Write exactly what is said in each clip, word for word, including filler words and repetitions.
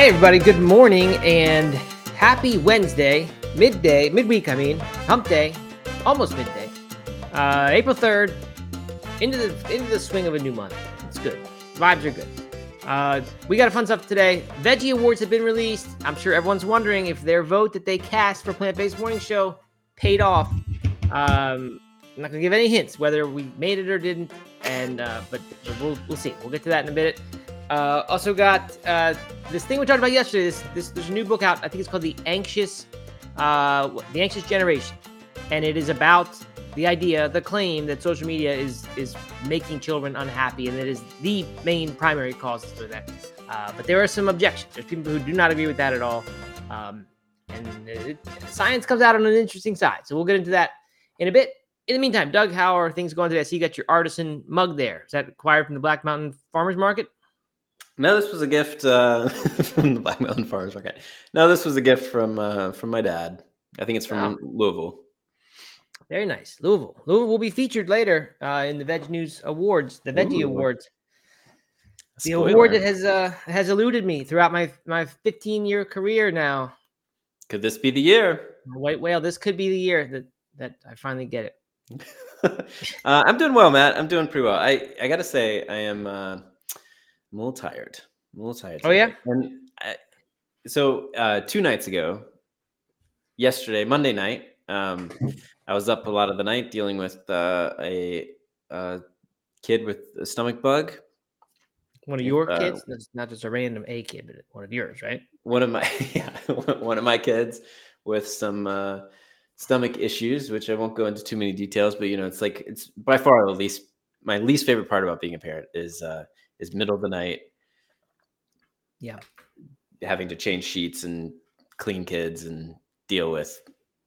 Hey everybody, good morning and happy Wednesday, midday, midweek I mean, hump day, almost midday, uh, April third, into the into the swing of a new month. It's good. Vibes are good. Uh, we got a fun stuff today. Veggie Awards have been released. I'm sure everyone's wondering if their vote that they cast for Plant-Based Morning Show paid off. Um, I'm not going to give any hints whether we made it or didn't, and uh, but, but we'll, we'll see. We'll get to that in a minute. Uh, also got uh, this thing we talked about yesterday. This, this there's a new book out. I think it's called The Anxious, uh, The Anxious Generation, and it is about the idea, the claim that social media is is making children unhappy, and that is the main primary cause for that. Uh, but there are some objections. There's people who do not agree with that at all, um, and it, science comes out on an interesting side. So we'll get into that in a bit. In the meantime, Doug, how are things going today? I see you got your artisan mug there. Is that acquired from the Black Mountain Farmers Market? No, this was a gift uh, from the Black Mountain Farmers Market. No, this was a gift from uh, from my dad. I think it's from wow. Louisville. Very nice. Louisville. Louisville will be featured later uh, in the Veg News Awards, the Veggie Ooh. Awards. The Spoiler. award that has uh, has eluded me throughout my my fifteen-year career now. Could this be the year? White whale. This could be the year that, that I finally get it. uh, I'm doing well, Matt. I'm doing pretty well. I, I got to say, I am uh, I'm a little tired. I'm a little tired. Oh, yeah? And I, so uh, two nights ago, yesterday, Monday night, um, I was up a lot of the night dealing with uh, a, a kid with a stomach bug. One of your uh, kids? That's not just a random a kid, but one of yours, right? One of my yeah, one of my kids with some uh, stomach issues, which I won't go into too many details. But you know, it's like it's by far the least my least favorite part about being a parent is uh, is middle of the night. Yeah, having to change sheets and clean kids and deal with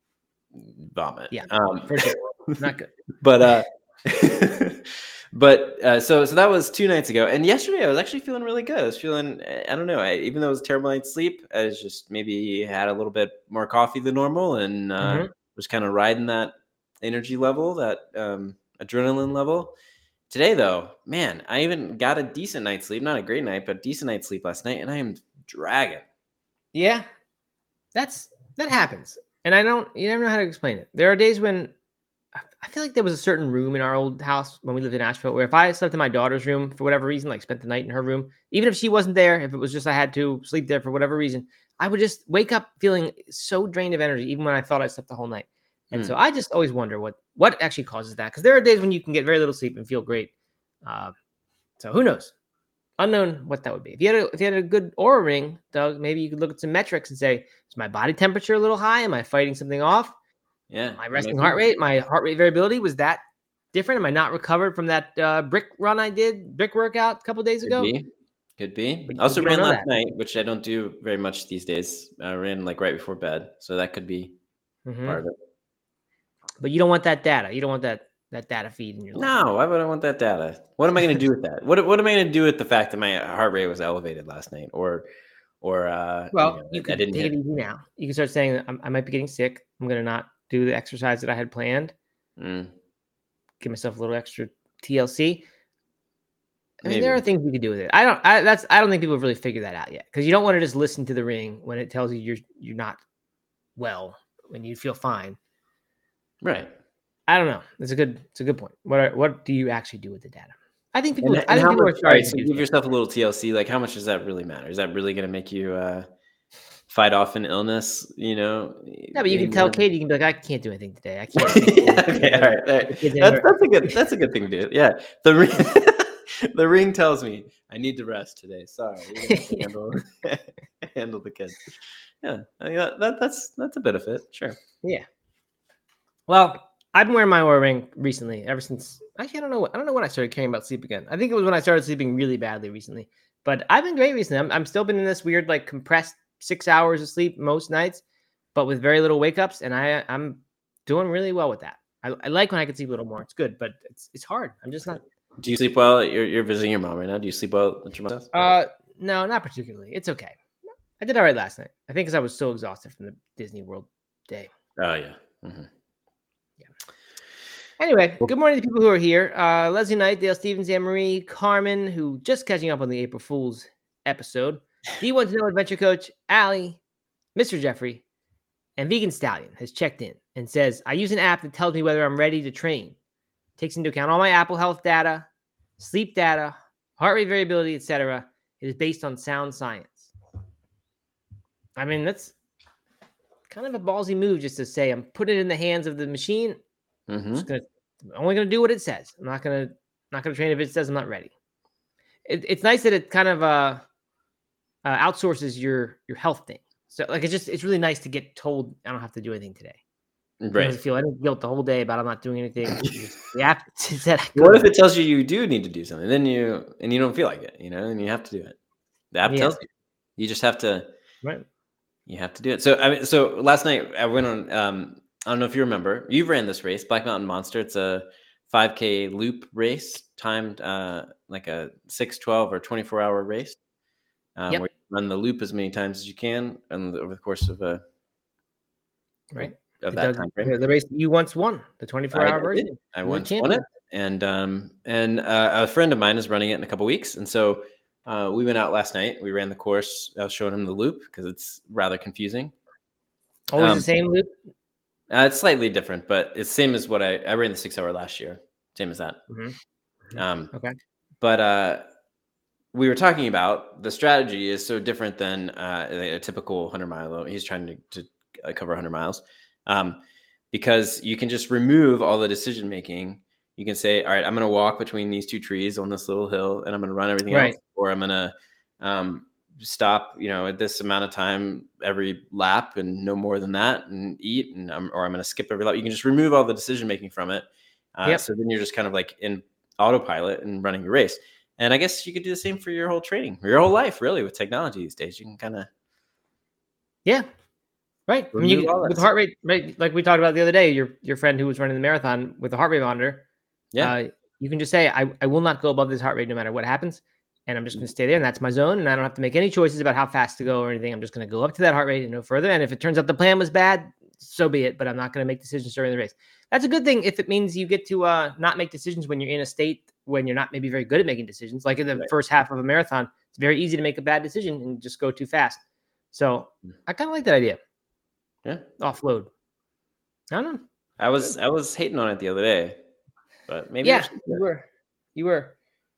vomit. Yeah, um, for sure, not good. But uh, but uh, so so that was two nights ago, and yesterday I was actually feeling really good. I was feeling I don't know, I, even though it was a terrible night's sleep, I was just maybe had a little bit more coffee than normal, and uh, mm-hmm. was kind of riding that energy level, that um, adrenaline level. Today, though, man, I even got a decent night's sleep. Not a great night, but decent night's sleep last night, and I am dragging. Yeah, that's that happens. And I don't, you never know how to explain it. There are days when I feel like there was a certain room in our old house when we lived in Asheville where if I slept in my daughter's room for whatever reason, like spent the night in her room, even if she wasn't there, if it was just I had to sleep there for whatever reason, I would just wake up feeling so drained of energy, even when I thought I slept the whole night. And mm. so I just always wonder what what actually causes that, because there are days when you can get very little sleep and feel great. Uh, so who knows? Unknown what that would be. If you had a, if you had a good Oura ring, Doug, maybe you could look at some metrics and say, is my body temperature a little high? Am I fighting something off? Yeah. My resting heart rate, my heart rate variability, was that different? Am I not recovered from that uh, brick run I did, brick workout a couple of days Could ago? Be. Could be. I also ran last that. night, which I don't do very much these days. I ran like right before bed. So that could be mm-hmm. part of it. But you don't want that data. You don't want that that data feed in your life. No, why would I want that data? What am I going to do with that? What What am I going to do with the fact that my heart rate was elevated last night, or, or uh, well, you, know, you I, can I didn't take hit... it easy now. You can start saying I, I might be getting sick. I'm going to not do the exercise that I had planned. Mm. Give myself a little extra T L C. I mean, Maybe. there are things you can do with it. I don't. I that's. I don't think people have really figured that out yet, because you don't want to just listen to the ring when it tells you you're you're not well, when you feel fine. Right. I don't know. It's a good. It's a good point. What are, What do you actually do with the data? I think people. And, I and think people much, are starting right, to so give yourself a little T L C. Like, how much does that really matter? Is that really going to make you uh, fight off an illness? You know. Yeah, but you can tell Katie. You can be like, I can't do anything today. I can't. yeah, okay, all right, all right. That's, that's a good. That's a good thing to do. Yeah. The ring, the ring tells me I need to rest today. Sorry. handle, handle the kids. Yeah. I mean, that, that that's that's a benefit. Sure. Yeah. Well, I've been wearing my Oura ring recently, ever since. Actually, I don't know. What, I don't know when I started caring about sleep again. I think it was when I started sleeping really badly recently. But I've been great recently. I'm, I'm still been in this weird, like, compressed six hours of sleep most nights, but with very little wake ups, and I I'm doing really well with that. I, I like when I can sleep a little more. It's good, but it's it's hard. I'm just not. Do you sleep well? You're you're visiting your mom right now. Do you sleep well at your mom's? Uh, no, not particularly. It's okay. I did all right last night. I think because I was so exhausted from the Disney World day. Oh yeah. Mm-hmm. Yeah. Anyway, good morning to people who are here. Uh, Leslie Knight, Dale Stevens, Anne Marie, Carmen, who just catching up on the April Fool's episode. D wants to know adventure coach Allie, Mister Jeffrey, and Vegan Stallion has checked in and says, I use an app that tells me whether I'm ready to train. Takes into account all my Apple Health data, sleep data, heart rate variability, et cetera. It is based on sound science. I mean, that's kind of a ballsy move just to say I'm putting it in the hands of the machine. Mm-hmm. I'm just gonna, I'm only going to do what it says. I'm not going to not going to train if it says I'm not ready. It, it's nice that it kind of uh, uh, outsources your your health thing. So like it's just it's really nice to get told I don't have to do anything today. Right. I feel any guilt the whole day about I'm not doing anything. The app said I What if it tells you you do need to do something? Then you and you don't feel like it, you know, and you have to do it. The app Yeah. tells you. You just have to. Right. You have to do it. So I mean, so last night I went on. Um, I don't know if you remember. You ran this race, Black Mountain Monster. It's a five K loop race, timed uh, like a six, twelve, or twenty-four hour race. Um, Yep. Where you run the loop as many times as you can, and over the course of a Right. of It that does- time frame. the, the race you once won, the twenty-four I hour did. version. I You're the once won champion. it, and um, and uh, a friend of mine is running it in a couple weeks, and so uh, we went out last night. We ran the course. I was showing him the loop because it's rather confusing. Always Um, the same loop. Uh, it's slightly different, but it's same as what I I ran the six hour last year. Same as that. Mhm. Um, Okay. but uh, we were talking about the strategy is so different than uh, a, a typical hundred mile. He's trying to, to uh, cover hundred miles um, because you can just remove all the decision making. You can say, all right, I'm going to walk between these two trees on this little hill, and I'm going to run everything Right. else, or I'm going to um, stop, you know, at this amount of time every lap, and no more than that, and eat, and I'm, or I'm going to skip every lap. You can just remove all the decision making from it. Uh, Yep. So then you're just kind of like in autopilot and running your race. And I guess you could do the same for your whole training, your whole life, really, with technology these days. You can kind of Yeah. Right. I mean, you, remove all that with stuff. heart rate, right, like we talked about the other day, your your friend who was running the marathon with the heart rate monitor. Yeah. Uh, you can just say, I, I will not go above this heart rate no matter what happens. And I'm just going to stay there. And that's my zone. And I don't have to make any choices about how fast to go or anything. I'm just going to go up to that heart rate and no further. And if it turns out the plan was bad, so be it. But I'm not going to make decisions during the race. That's a good thing if it means you get to uh, not make decisions when you're in a state when you're not maybe very good at making decisions. Like in the Right. first half of a marathon, it's very easy to make a bad decision and just go too fast. So I kind of like that idea. Yeah. Offload. I don't know. I was I was hating on it the other day, but maybe Yeah, we should do you it. were. You were.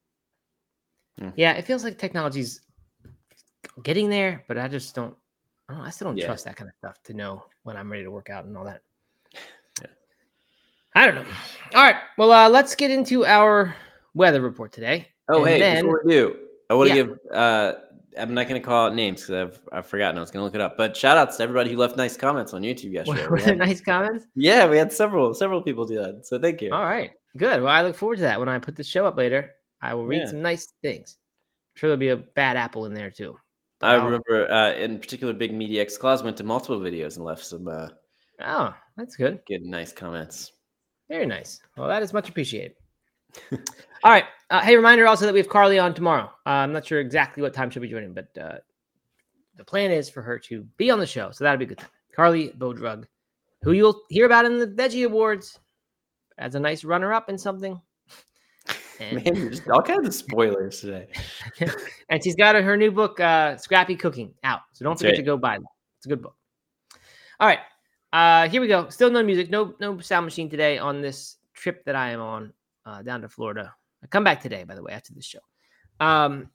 Hmm. Yeah, it feels like technology's getting there, but I just don't. I, don't, I still don't Yeah. trust that kind of stuff to know when I'm ready to work out and all that. Yeah. I don't know. All right. Well, uh, let's get into our weather report today. Oh, And hey, then, before we do, I want to Yeah. give. Uh, I'm not going to call out names because I've I've forgotten. I was going to look it up. But shout outs to everybody who left nice comments on YouTube yesterday. were We there had- nice comments? yeah, we had several several people do that. So thank you. All right. Good. Well, I look forward to that. When I put the show up later, I will read Yeah. some nice things. I'm sure there'll be a bad apple in there too. But I I'll- remember, uh, in particular, Big Media X Claus went to multiple videos and left some uh, Oh, that's good. good, nice comments. Very nice. Well, that is much appreciated. All right. Uh, hey, reminder also that we have Carly on tomorrow. Uh, I'm not sure exactly what time she'll be joining, but uh, the plan is for her to be on the show. So that'll be a good time. Carly Bodrug, who you'll hear about in the Veggie Awards as a nice runner up in something. And, Man, you're just all kinds of spoilers today. and she's got her new book, uh, Scrappy Cooking, out. So don't That's forget right. to go buy that. It's a good book. All right. Uh, here we go. Still no music, no no sound machine today on this trip that I am on uh, down to Florida. I come back today, by the way, after this show. Um,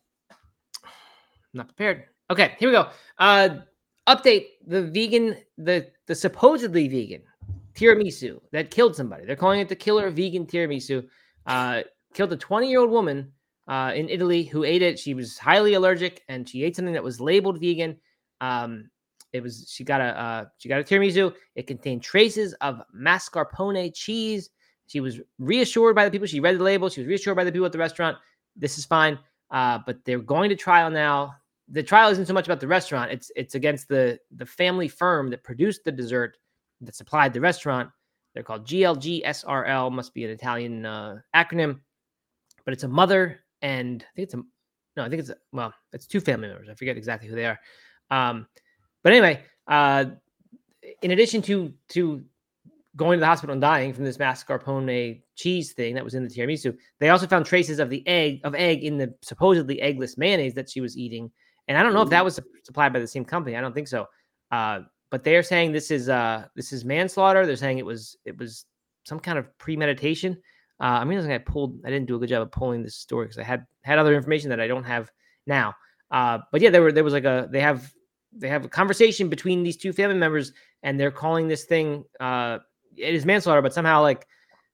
not prepared. Okay, here we go. Uh, update the vegan, the the supposedly vegan tiramisu that killed somebody. They're calling it the killer vegan tiramisu. Uh, killed a twenty-year-old woman uh, in Italy who ate it. She was highly allergic, and she ate something that was labeled vegan. Um, it was she got a uh, she got a tiramisu. It contained traces of mascarpone cheese. She was reassured by the people. She read the label. She was reassured by the people at the restaurant. This is fine. Uh, but they're going to trial now. The trial isn't so much about the restaurant. It's it's against the the family firm that produced the dessert that supplied the restaurant. They're called G L G S R L. Must be an Italian uh, acronym. But it's a mother and I think it's a no. I think it's a, well, it's two family members. I forget exactly who they are. Um, but anyway, uh, in addition to to going to the hospital and dying from this mascarpone cheese thing that was in the tiramisu, they also found traces of the egg of egg in the supposedly eggless mayonnaise that she was eating, And I don't know if that was supplied by the same company. I don't think so. Uh, but they are saying this is uh, this is manslaughter. They're saying it was it was some kind of premeditation. Uh, I mean, I pulled. I didn't do a good job of pulling this story because I had had other information that I don't have now. Uh, but yeah, there were there was like a they have they have a conversation between these two family members, and they're calling this thing uh, it is manslaughter, but somehow like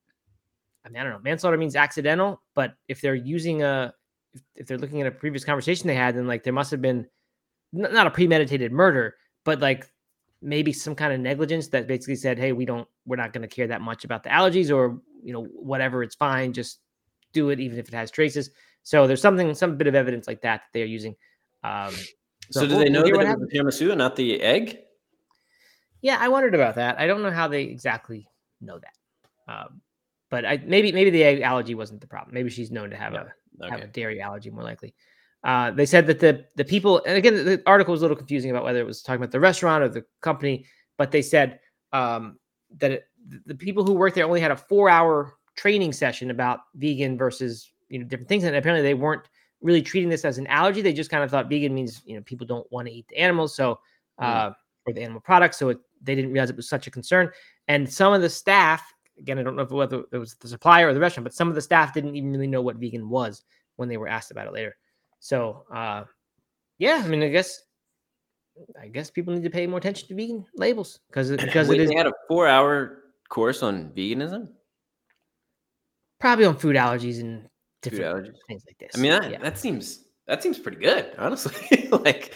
I mean I don't know, manslaughter means accidental, but if they're using a if, if they're looking at a previous conversation they had, then like there must have been n- not a premeditated murder, but like maybe some kind of negligence that basically said, hey, we don't we're not going to care that much about the allergies, or you know whatever, it's fine, just do it even if it has traces. So there's something some bit of evidence like that that they're using. Um, so, so do we'll, they know we'll that it was the tiramisu and not the egg? Yeah, I wondered about that. I don't know how they exactly know that. Um, but I maybe maybe the egg allergy wasn't the problem. Maybe she's known to have yeah. a okay. have a dairy allergy more likely. Uh, they said that the the people, and again, the article was a little confusing about whether it was talking about the restaurant or the company, but they said um, that it, the people who worked there only had a four hour training session about vegan versus you know different things, and apparently they weren't really treating this as an allergy. They just kind of thought vegan means you know people don't want to eat the animals, so uh, mm. or the animal products, so it, they didn't realize it was such a concern. And some of the staff, again, I don't know if whether it was the supplier or the restaurant, but some of the staff didn't even really know what vegan was when they were asked about it later. So, uh, yeah, I mean, I guess, I guess people need to pay more attention to vegan labels because because Wait, it is. They had a four-hour course on veganism, probably on food allergies and different allergies. things like this. I mean, that, yeah. that seems that seems pretty good, honestly. like,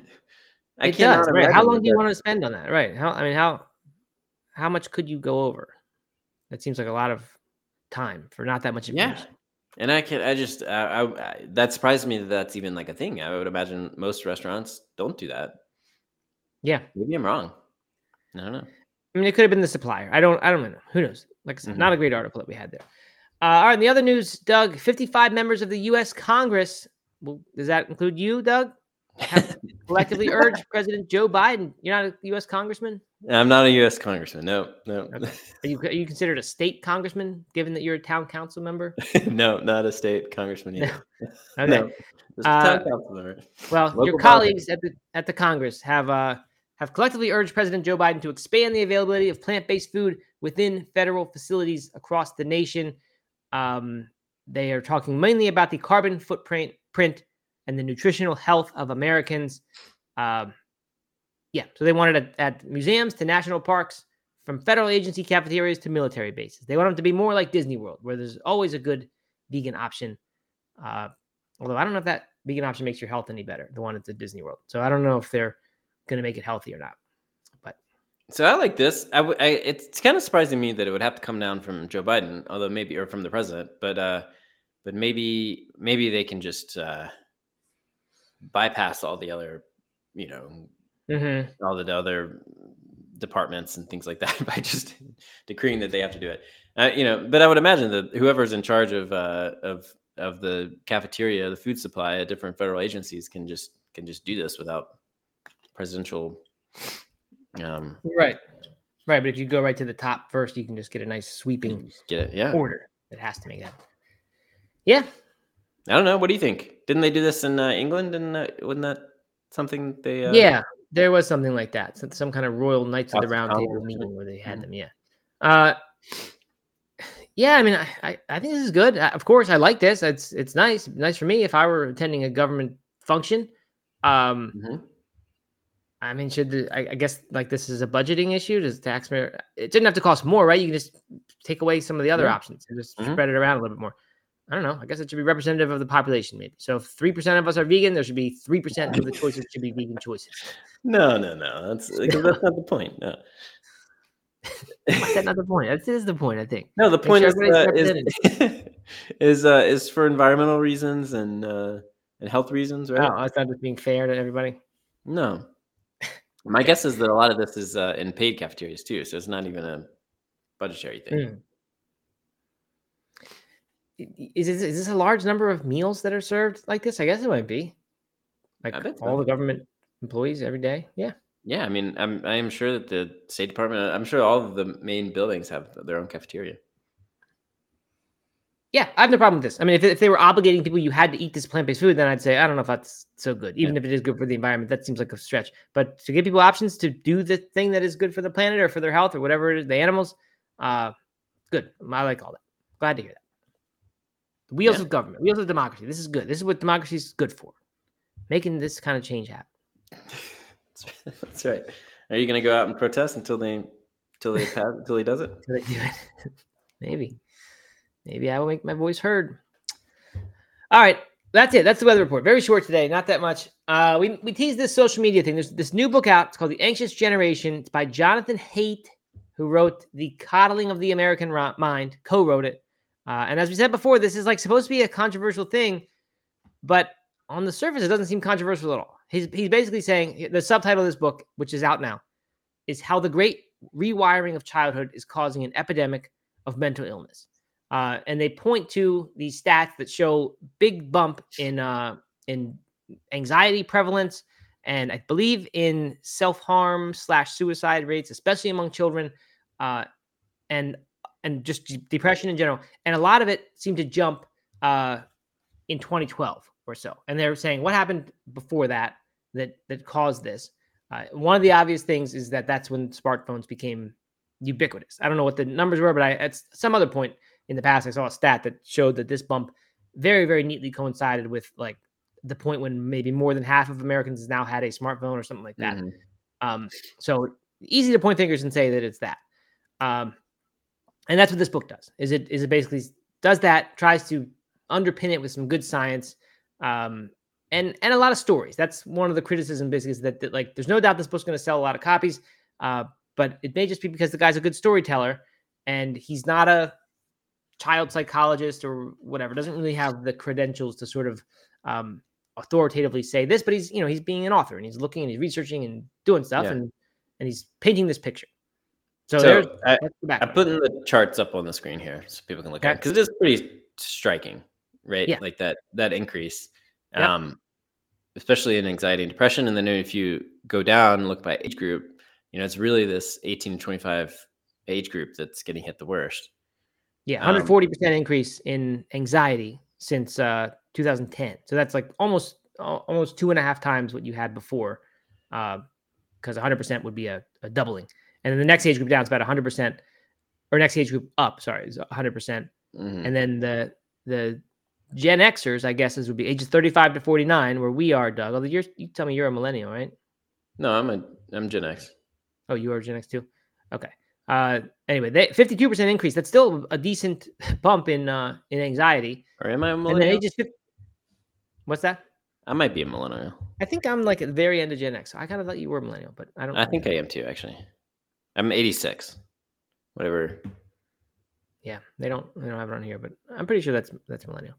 I it does. Right? How long do you that. want to spend on that? Right? How? I mean, how how much could you go over? That seems like a lot of time for not that much information. Yeah. And I can, I just, I, I, I, that surprised me that that's even like a thing. I would imagine most restaurants don't do that. Yeah. Maybe I'm wrong. I don't know. I mean, it could have been the supplier. I don't, I don't know. Who knows? Like I said, mm-hmm. not a great article that we had there. Uh, all right. In the other news, Doug, fifty-five members of the U S Congress, well, does that include you, Doug? Have collectively urged President Joe Biden. You're not a U S congressman? I'm not a U S congressman. No, no. Okay. Are you, are you considered a state congressman, given that you're a town council member? No, not a state congressman either. Okay. No, just a town uh, council member. Well, Local your colleagues at the at the Congress have uh, have collectively urged President Joe Biden to expand the availability of plant-based food within federal facilities across the nation. Um, they are talking mainly about the carbon footprint print and the nutritional health of Americans. Um, yeah, so they wanted it at museums to national parks, from federal agency cafeterias to military bases. They want them to be more like Disney World, where there's always a good vegan option. Uh, although I don't know if that vegan option makes your health any better, the one at the Disney World. So I don't know if they're going to make it healthy or not. But so I like this. I, w- I it's kind of surprising me that it would have to come down from Joe Biden, although maybe, or from the president, but uh, but maybe maybe they can just uh, bypass all the other, you know, mm-hmm. all the other departments and things like that by just decreeing that they have to do it. Uh, you know, but I would imagine that whoever's in charge of uh, of of the cafeteria, the food supply at different federal agencies can just can just do this without presidential. Um, right, right. But if you go right to the top first, you can just get a nice sweeping get it, yeah. order that has to make that. Yeah. I don't know. What do you think? Didn't they do this in uh, England? And uh, wasn't that something they? Uh... Yeah, there was something like that. Some, some kind of Royal Knights of the Round Table meeting where they had mm-hmm. them. Yeah. Uh, yeah. I mean, I, I, I think this is good. I, of course, I like this. It's it's nice. Nice for me if I were attending a government function. Um, mm-hmm. I mean, should the, I, I guess like this is a budgeting issue. Does taxpayer? It didn't have to cost more, right? You can just take away some of the other yeah. options and just mm-hmm. spread it around a little bit more. I don't know. I guess it should be representative of the population, maybe. So if three percent of us are vegan, there should be three percent of the choices should be vegan choices. No, no, no. That's that's not the point. No. That's not the point. That is the point, I think. No, the Make point sure is, uh, is is uh, is for environmental reasons and uh, and health reasons, right? Oh, it's not just being fair to everybody. No. My guess is that a lot of this is uh, in paid cafeterias too, so it's not even a budgetary thing. Mm. Is this, is this a large number of meals that are served like this? I guess it might be. Like all so. the government employees every day. Yeah. Yeah. I mean, I'm I'm sure that the State Department, I'm sure all of the main buildings have their own cafeteria. Yeah, I have no problem with this. I mean, if, if they were obligating people, you had to eat this plant-based food, then I'd say, I don't know if that's so good. Even yeah. if it is good for the environment, that seems like a stretch. But to give people options to do the thing that is good for the planet or for their health or whatever it is, the animals, uh, good. I like all that. Glad to hear that. The wheels yeah. of government, wheels of democracy. This is good. This is what democracy is good for. Making this kind of change happen. That's right. Are you going to go out and protest until they, until they pass, until he does it? Until they do it. Maybe. Maybe I will make my voice heard. All right. That's it. That's the weather report. Very short today. Not that much. Uh, we, we teased this social media thing. There's this new book out. It's called The Anxious Generation. It's by Jonathan Haidt, who wrote The Coddling of the American Mind, co-wrote it. Uh, and as we said before, this is like supposed to be a controversial thing, but on the surface, it doesn't seem controversial at all. He's, he's basically saying, the subtitle of this book, which is out now, is How the Great Rewiring of Childhood is Causing an Epidemic of Mental Illness. Uh, and they point to these stats that show big bump in uh, in anxiety prevalence, and I believe in self-harm slash suicide rates, especially among children, uh, and and just depression in general. And a lot of it seemed to jump uh, in twenty twelve or so. And they're saying, what happened before that that that caused this? Uh, one of the obvious things is that that's when smartphones became ubiquitous. I don't know what the numbers were, but I, at some other point in the past, I saw a stat that showed that this bump very, very neatly coincided with like the point when maybe more than half of Americans now had a smartphone or something like that. Mm-hmm. Um, so easy to point fingers and say that it's that. Um, and that's what this book does. Is it is it basically does that, tries to underpin it with some good science um, and and a lot of stories. That's one of the criticism basically is that, that like there's no doubt this book's going to sell a lot of copies, uh, but it may just be because the guy's a good storyteller and he's not a child psychologist or whatever, doesn't really have the credentials to sort of um, authoritatively say this, but he's, you know, he's being an author and he's looking and he's researching and doing stuff yeah. and, and he's painting this picture. So, so there's, I, I put in the charts up on the screen here so people can look okay. at it because it is pretty striking, right? Yeah. Like that, that increase, yep. um, especially in anxiety and depression. And then if you go down and look by age group, you know, it's really this eighteen to twenty-five age group that's getting hit the worst. Yeah, one hundred forty percent um, increase in anxiety since uh, two thousand ten. So that's like almost almost two and a half times what you had before, because uh, one hundred percent would be a, a doubling. And then the next age group down is about one hundred percent, or next age group up, sorry, is one hundred percent. Mm-hmm. And then the the Gen Xers, I guess, is would be ages thirty-five to forty-nine, where we are, Doug. Although you're, you tell me you're a millennial, right? No, I'm a I'm Gen X. Oh, you are Gen X too? Okay. Uh, anyway, they fifty-two percent increase. That's still a decent bump in uh, in anxiety. Or am I a millennial? And then ages fifty, what's that? I might be a millennial. I think I'm like at the very end of Gen X. So I kind of thought you were a millennial, but I don't. I think I am too, actually. I'm eighty-six. Whatever. Yeah, they don't they don't have it on here, but I'm pretty sure that's that's millennial.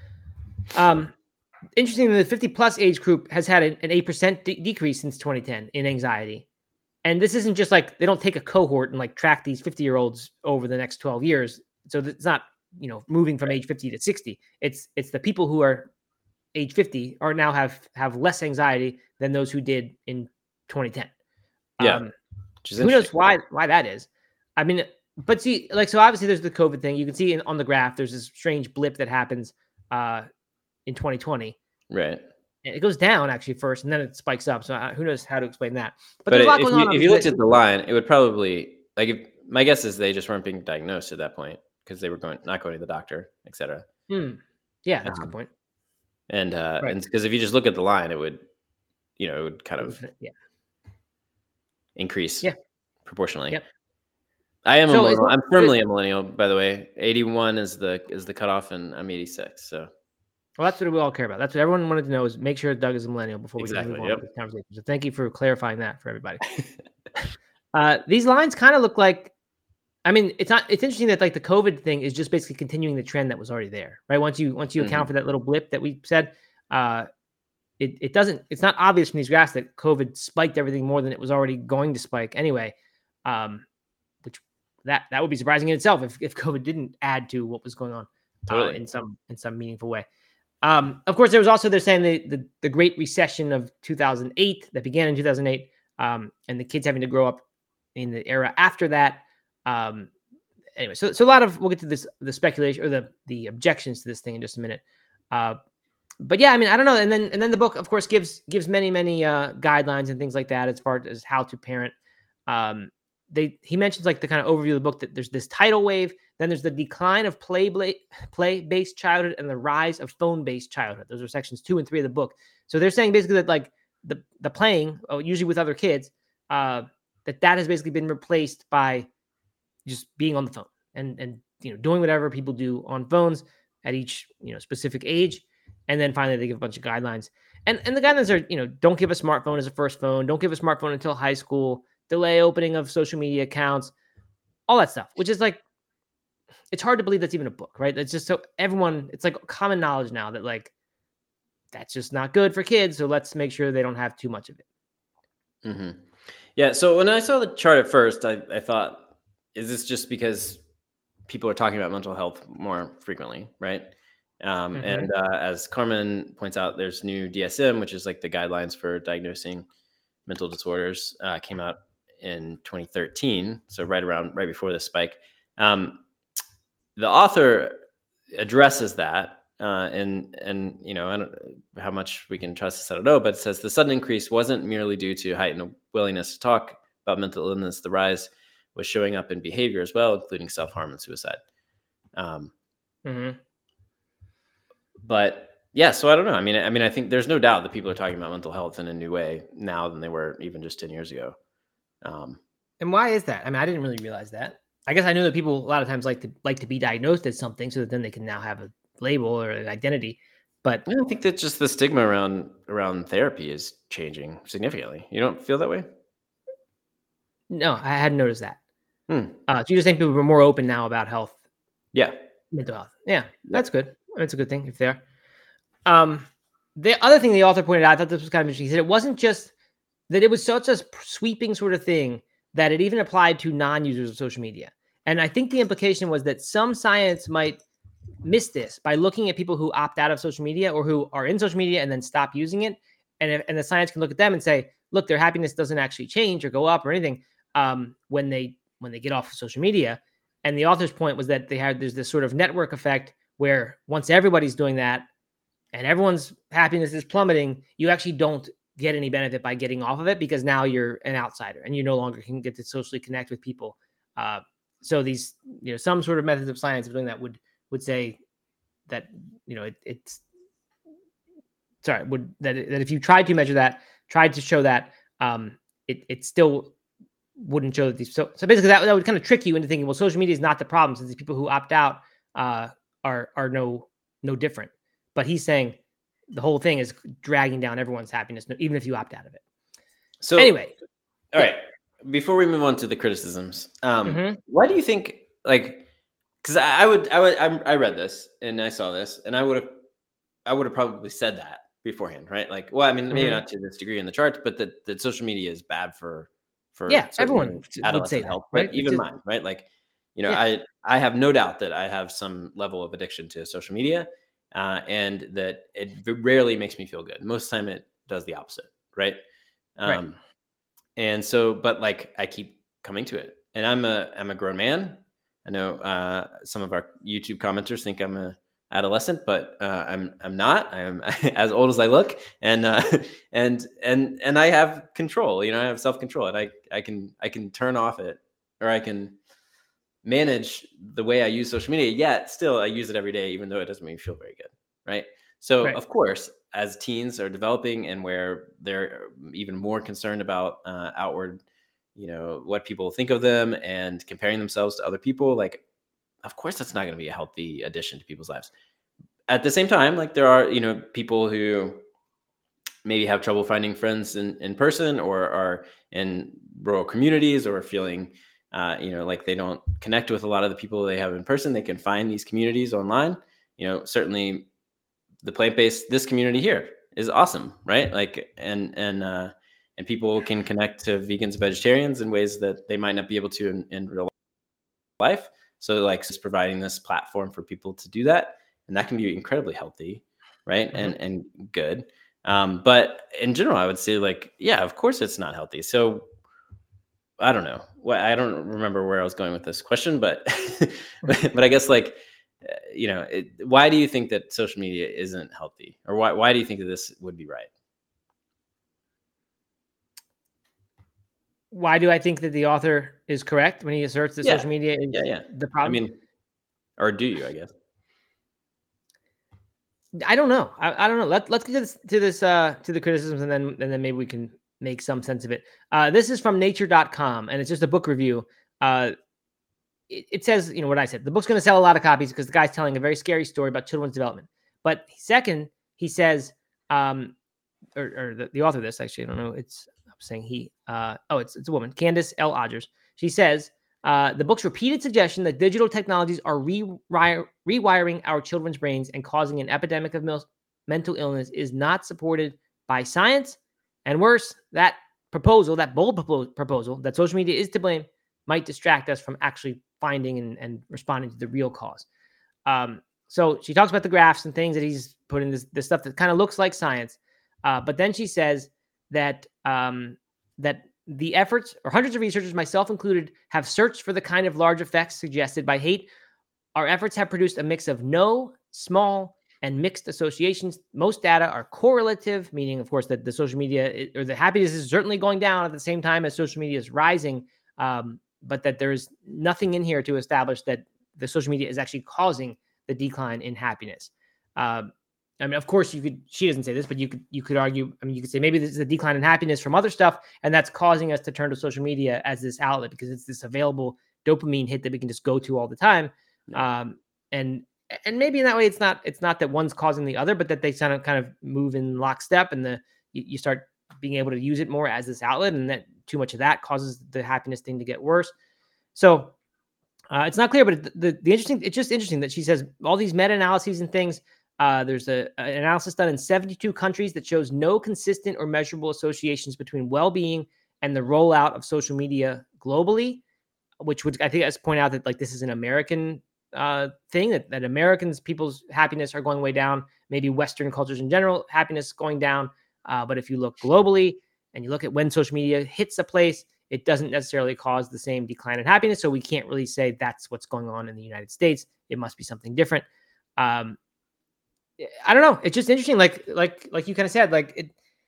Um, interesting. The fifty plus age group has had an eight percent de- decrease since twenty ten in anxiety. And this isn't just like they don't take a cohort and like track these fifty year olds over the next twelve years. So it's not, you know, moving from age fifty to sixty. It's it's the people who are age fifty are now have have less anxiety than those who did in twenty ten. Yeah. Um, who knows why why that is? I mean, but see, like, so obviously there's the COVID thing. You can see in, on the graph there's this strange blip that happens uh, in twenty twenty. Right. It goes down actually first, and then it spikes up. So who knows how to explain that? But, but if, you, if you looked at the line, it would probably like. If, my guess is they just weren't being diagnosed at that point because they were going not going to the doctor, et cetera. Hmm. Yeah, that's um, a good point. And uh, right. and because if you just look at the line, it would, you know, it would kind of yeah increase yeah proportionally. Yep. I am so a millennial. I'm firmly a millennial, by the way. eighty-one is the is the cutoff, and I'm eighty-six. So. Well, that's what we all care about. That's what everyone wanted to know is make sure Doug is a millennial before we exactly, can move on yep. with this conversation. So thank you for clarifying that for everybody. uh, these lines kind of look like, I mean, it's not, it's interesting that like the COVID thing is just basically continuing the trend that was already there, right? Once you, once you mm-hmm. account for that little blip that we said, uh, it, it doesn't, it's not obvious from these graphs that COVID spiked everything more than it was already going to spike anyway. Um, which that, that would be surprising in itself if, if COVID didn't add to what was going on totally. uh, in some, in some meaningful way. Um, of course, there was also, they're saying the, the, the Great Recession of two thousand eight that began in two thousand eight, um, and the kids having to grow up in the era after that. Um, anyway, so so a lot of we'll get to this the speculation or the the objections to this thing in just a minute. Uh, but yeah, I mean, I don't know. And then and then the book, of course, gives gives many many uh, guidelines and things like that as far as how to parent. Um, they he mentions like the kind of overview of the book that there's this tidal wave, then there's the decline of play play based childhood and the rise of phone based childhood. Those are sections two and three of the book. So they're saying basically that like the the playing, oh, usually with other kids, uh, that that has basically been replaced by just being on the phone and and you know doing whatever people do on phones at each you know specific age. And then finally they give a bunch of guidelines. And and the guidelines are, you know, don't give a smartphone as a first phone, don't give a smartphone until high school, delay opening of social media accounts, all that stuff, which is like, it's hard to believe that's even a book, right? It's just so everyone, it's like common knowledge now that like, that's just not good for kids. So let's make sure they don't have too much of it. Mm-hmm. Yeah. So when I saw the chart at first, I, I thought, is this just because people are talking about mental health more frequently, right? Um, mm-hmm. And uh, as Carmen points out, there's new D S M, which is like the guidelines for diagnosing mental disorders, uh, came out in twenty thirteen. So right around, right before this spike. Um, the author addresses that, uh, and, and, you know, I don't know how much we can trust this, I don't know, but it says the sudden increase wasn't merely due to heightened willingness to talk about mental illness. The rise was showing up in behavior as well, including self-harm and suicide. Um, mm-hmm. But yeah, so I don't know. I mean, I mean, I think there's no doubt that people are talking about mental health in a new way now than they were even just ten years ago. Um, and why is that? I mean, I didn't really realize that. I guess I know that people a lot of times like to like to be diagnosed as something so that then they can now have a label or an identity. But I think that just the stigma around around therapy is changing significantly. You don't feel that way? No, I hadn't noticed that. Hmm. Uh, so you just think people are more open now about health? Yeah, mental health. Yeah, that's good. That's a good thing if they're. Um, the other thing the author pointed out, I thought this was kind of interesting. He said it wasn't just that it was such a sweeping sort of thing that it even applied to non-users of social media. And I think the implication was that some science might miss this by looking at people who opt out of social media or who are in social media and then stop using it. And, if, and the science can look at them and say, look, their happiness doesn't actually change or go up or anything um, when they when they get off of social media. And the author's point was that they had there's this sort of network effect where once everybody's doing that and everyone's happiness is plummeting, you actually don't get any benefit by getting off of it because now you're an outsider and you no longer can get to socially connect with people. Uh, so these, you know, some sort of methods of science of doing that would would say that, you know, it, it's sorry, would that that if you tried to measure that, tried to show that, um, it it still wouldn't show that these. So so basically that, that would kind of trick you into thinking, well, social media is not the problem since the people who opt out uh, are are no no different. But he's saying the whole thing is dragging down everyone's happiness, even if you opt out of it. So anyway, all right. Before we move on to the criticisms, um, mm-hmm. why do you think, like, because I, I would, I would, I, I read this and I saw this, and I would have, I would have probably said that beforehand, right? Like, well, I mean, maybe mm-hmm. not to this degree in the charts, but that that social media is bad for, for yeah, everyone would say health, that, right? But even just, mine, right? Like, you know, yeah. I, I have no doubt that I have some level of addiction to social media. Uh, and that it rarely makes me feel good. Most of the time it does the opposite. Right. Um, right. And so, but like, I keep coming to it, and I'm a, I'm a grown man. I know uh, some of our YouTube commenters think I'm a adolescent, but uh, I'm, I'm not. I'm as old as I look, and, uh, and, and, and I have control, you know, I have self-control, and I, I can, I can turn off it, or I can manage the way I use social media, yet still I use it every day, even though it doesn't make me feel very good. Right. So right. Of course, as teens are developing and where they're even more concerned about uh, outward, you know, what people think of them and comparing themselves to other people, like, of course, that's not going to be a healthy addition to people's lives. At the same time, like there are, you know, people who maybe have trouble finding friends in, in person or are in rural communities or feeling Uh, you know, like they don't connect with a lot of the people they have in person. They can find these communities online. You know, certainly the plant-based, this community here is awesome, right? Like, and, and, uh, and people can connect to vegans and vegetarians in ways that they might not be able to in, in real life. So like just providing this platform for people to do that. And that can be incredibly healthy, right? Mm-hmm. And, and good. Um, but in general, I would say like, yeah, of course it's not healthy. So I don't know. well, I don't remember where I was going with this question, but but I guess like uh, you know, it, why do you think that social media isn't healthy, or why why do you think that this would be right? Why do I think that the author is correct when he asserts that Yeah. social media is Yeah, yeah. the I problem? mean, or do you? I guess. I don't know. I, I don't know. Let, let's get to this, to this uh, to the criticisms, and then and then maybe we can make some sense of it. Uh, this is from nature dot com, and it's just a book review. Uh, it, it says, you know, what I said. The book's going to sell a lot of copies because the guy's telling a very scary story about children's development. But second, he says, um, or, or the, the author of this, actually, I don't know. It's I'm saying he. Uh, oh, it's it's a woman, Candace L. Odgers. She says, uh, the book's repeated suggestion that digital technologies are re- rewiring our children's brains and causing an epidemic of mil- mental illness is not supported by science. And worse, that proposal, that bold propo- proposal that social media is to blame, might distract us from actually finding and, and responding to the real cause. Um, so she talks about the graphs and things that he's put in this, this stuff that kind of looks like science. Uh, but then she says that um, that the efforts, or hundreds of researchers, myself included, have searched for the kind of large effects suggested by hate. Our efforts have produced a mix of no, small, and mixed associations. Most data are correlative, meaning, of course, that the social media or the happiness is certainly going down at the same time as social media is rising, um, but that there's nothing in here to establish that the social media is actually causing the decline in happiness. Um, I mean, of course, you could. She doesn't say this, but you could. You could argue. I mean, you could say maybe this is a decline in happiness from other stuff, and that's causing us to turn to social media as this outlet because it's this available dopamine hit that we can just go to all the time. Yeah. Um, and and maybe in that way, it's not. It's not that one's causing the other, but that they kind of kind of move in lockstep, and the you, you start being able to use it more as this outlet, and that too much of that causes the happiness thing to get worse. So uh, it's not clear, but the, the the interesting. It's just interesting that she says all these meta-analyses and things. Uh, there's a, an analysis done in seventy-two countries that shows no consistent or measurable associations between well-being and the rollout of social media globally, which would, I think, let's point out that like this is an American uh, thing, that, that Americans, people's happiness are going way down, maybe Western cultures in general, happiness going down. Uh, but if you look globally and you look at when social media hits a place, it doesn't necessarily cause the same decline in happiness. So we can't really say that's what's going on in the United States. It must be something different. Um, I don't know. It's just interesting. Like, like, like you kind of said, like it,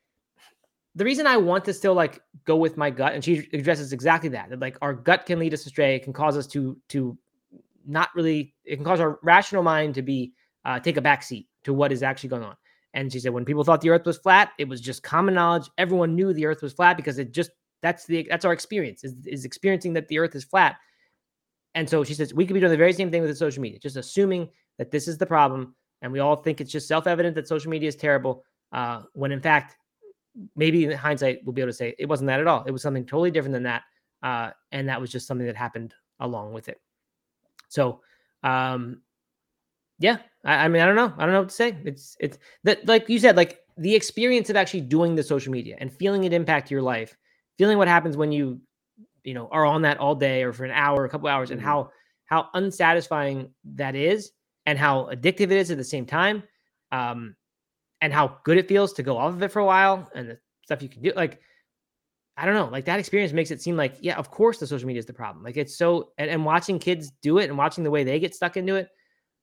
the reason I want to still like go with my gut, and she addresses exactly that, that like our gut can lead us astray. It can cause us to, to not really, it can cause our rational mind to be, uh, take a backseat to what is actually going on. And she said, when people thought the earth was flat, it was just common knowledge. Everyone knew the earth was flat because it just, that's the, that's our experience is, is experiencing that the earth is flat. And so she says, we could be doing the very same thing with the social media, just assuming that this is the problem. And we all think it's just self-evident that social media is terrible, uh, when in fact, maybe in hindsight, we'll be able to say it wasn't that at all. It was something totally different than that. Uh, and that was just something that happened along with it. So, um, yeah, I, I mean, I don't know. I don't know what to say. It's, it's that, like you said, like the experience of actually doing the social media and feeling it impact your life, feeling what happens when you, you know, are on that all day or for an hour, a couple hours, mm-hmm. and how, how unsatisfying that is. And how addictive it is at the same time, um, and how good it feels to go off of it for a while, and the stuff you can do. Like, I don't know, like that experience makes it seem like, yeah, of course the social media is the problem. Like it's so, and, and watching kids do it and watching the way they get stuck into it,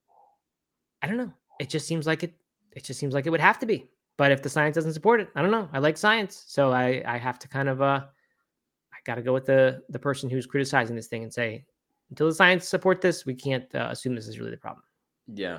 I don't know. It just seems like it. It just seems like it would have to be. But if the science doesn't support it, I don't know. I like science, so I I have to kind of uh, I got to go with the the person who's criticizing this thing and say, until the science support this, we can't uh, assume this is really the problem. Yeah.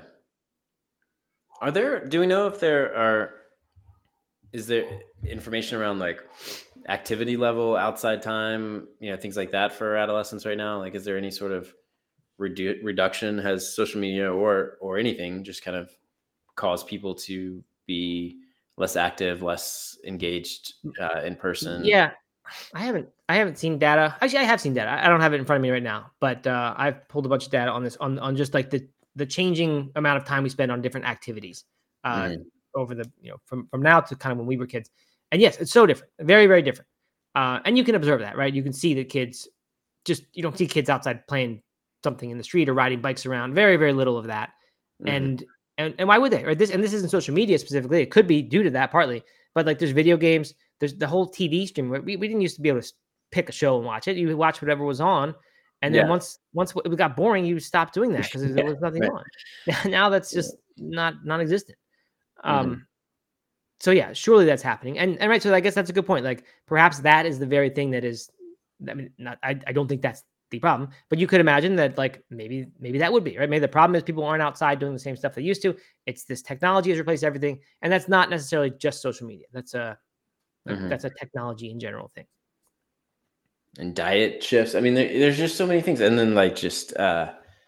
Are there, do we know if there are, is there information around like activity level, outside time, you know, things like that for adolescents right now? Like, is there any sort of redu- reduction? Has social media or, or anything just kind of caused people to be less active, less engaged uh, in person? Yeah. I haven't, I haven't seen data. Actually, I have seen data. I don't have it in front of me right now, but uh, I've pulled a bunch of data on this, on, on just like the, the changing amount of time we spend on different activities uh, mm-hmm. over the, you know, from, from now to kind of when we were kids. And yes, it's so different, very, very different. Uh, and you can observe that, right? You can see the kids just, you don't see kids outside playing something in the street or riding bikes around. Very, very little of that. Mm-hmm. And, and, and why would they? Right? This, and this isn't social media specifically. It could be due to that partly, but like there's video games, there's the whole T V stream. We, we didn't used to be able to pick a show and watch it. You watch whatever was on. And then yeah. once once it got boring, you stopped doing that because there was nothing right. on. Now that's just not non-existent. Um, mm-hmm. So yeah, surely that's happening. And and right, so I guess that's a good point. Like perhaps that is the very thing that is. I mean, not. I, I don't think that's the problem, but you could imagine that like maybe maybe that would be right. Maybe the problem is people aren't outside doing the same stuff they used to. It's this technology has replaced everything, and that's not necessarily just social media. That's a mm-hmm. that's a technology in general thing. And diet shifts. I mean, there, there's just so many things. And then like just uh,